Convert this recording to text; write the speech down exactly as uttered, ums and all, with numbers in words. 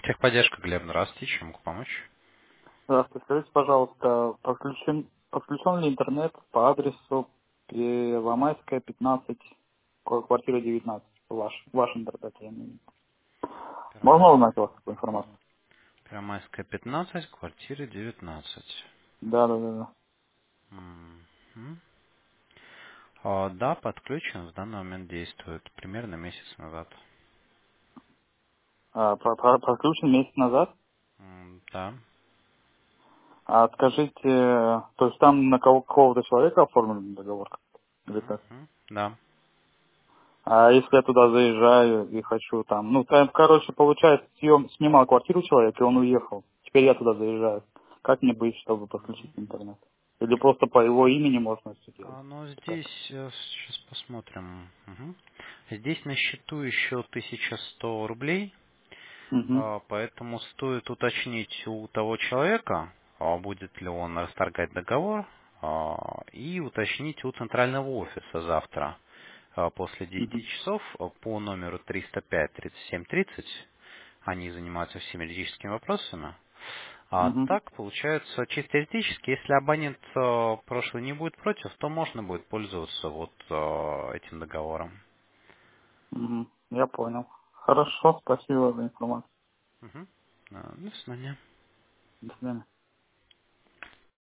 Техподдержка, Глеб, здравствуйте, чем могу помочь? Здравствуйте. Скажите, пожалуйста, подключен, подключен ли интернет по адресу Первомайская, пятнадцать, ко- квартира девятнадцать? Ваш, ваш интернет, я имею в виду. Можно Первомайская, узнать у вас такую мгм. информацию? Первомайская пятнадцать, квартира девятнадцать. Да, да, да, да. Мгм. А, да, подключен, в данный момент действует, примерно месяц назад. А, про- про- подключен месяц назад. М, Да. А скажите, то есть там на кого, какого-то человека оформлен договор? Или как? Мгм. Да. А если я туда заезжаю и хочу там, ну, там, короче, получается, съем, снимал квартиру человек, и он уехал. Теперь я туда заезжаю. Как мне быть, чтобы подключить интернет? Или просто по его имени можно все делать? А, ну, Как? здесь, сейчас посмотрим. Мгм. Здесь на счету еще тысяча сто рублей. Угу. А, Поэтому стоит уточнить у того человека, а, будет ли он расторгать договор, а, и уточнить у центрального офиса завтра а, после Угу. десяти часов а, по номеру триста пять тридцать семь тридцать. Они занимаются всеми юридическими вопросами. А Угу. так, получается, чисто теоретически, если абонент а, прошлый не будет против, то можно будет пользоваться вот а, этим договором. Угу. Я понял. Хорошо, спасибо за информацию. Мгм. А, До свидания. До свидания.